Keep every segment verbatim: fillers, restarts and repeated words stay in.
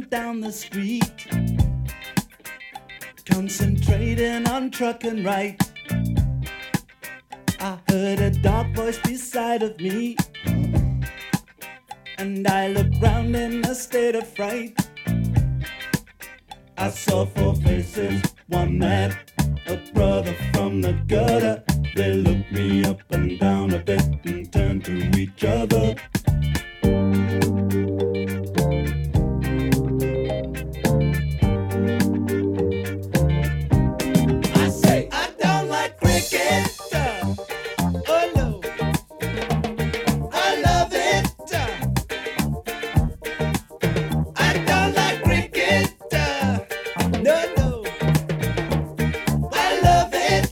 went down the street, concentrating on trucking right. I heard a dark voice beside of me, and I looked round in a state of fright. I saw four faces, one mad, a brother from the gutter. They looked me up and down a bit and turned to each other. I say I don't like cricket. Oh no, I love it. I don't like cricket. No, no, I love it.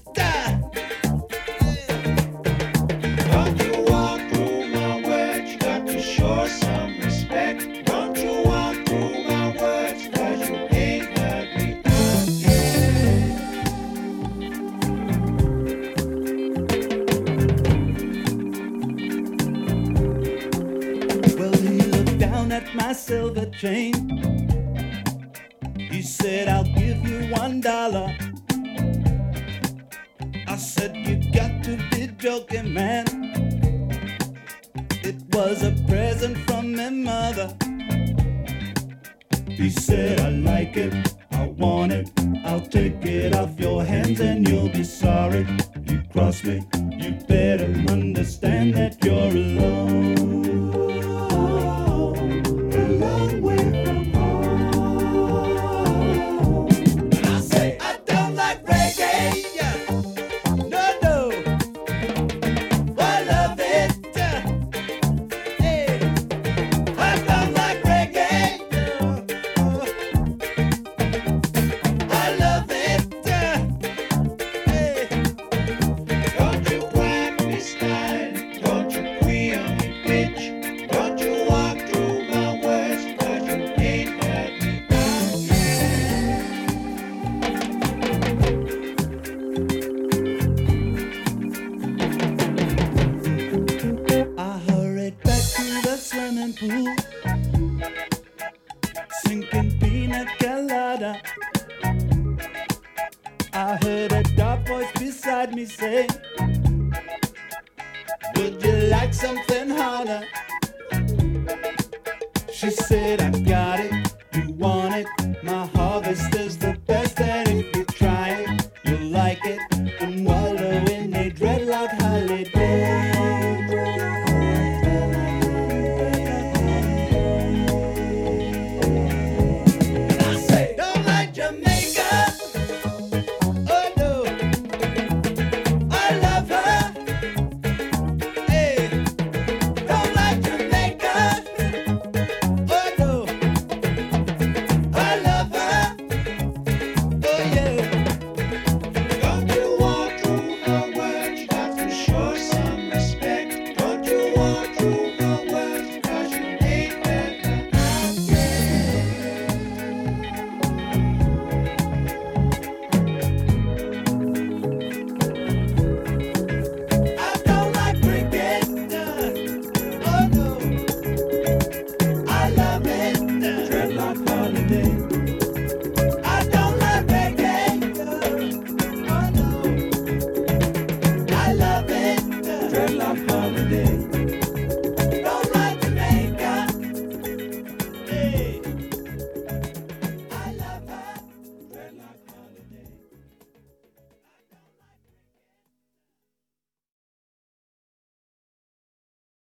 Don't you walk through my words, you got to show some respect. Don't you walk through my words, cause you ain't heard me out yet. Well, he looked down at my silver chain. He said, I'll give you one dollar. I said, you got to be joking, man. It was a present from my mother. He said, I like it, I want it, I'll take it off your hands and you'll be sorry. You cross me, you better understand that you're alone. A long way from home. And I say, I don't like reggae. No, no, I love it. Hey, I don't like reggae. I love it. Hey, don't you grab me style, don't you quee on me bitch, don't you walk through my words, cause you ain't heard me out yet. I hurried back to the swimming pool, sinking pina colada. I heard a dark voice beside me say, would you like something harder? She said, I